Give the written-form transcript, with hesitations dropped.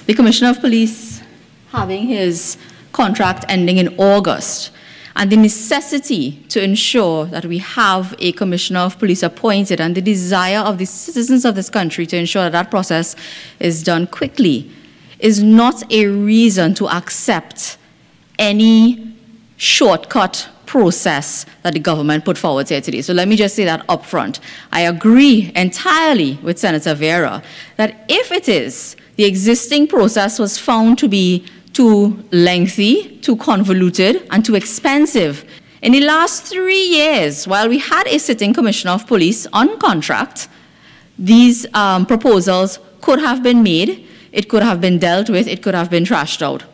the Commissioner of Police having his contract ending in August, and the necessity to ensure that we have a Commissioner of Police appointed, and the desire of the citizens of this country to ensure that that process is done quickly, is not a reason to accept any shortcut process that the government put forward here today. So let me just say that up front. I agree entirely with Senator Vera that if it is the existing process was found to be too lengthy, too convoluted, and too expensive. In the last 3 years, while we had a sitting Commissioner of Police on contract, these proposals could have been made, it could have been dealt with, it could have been trashed out.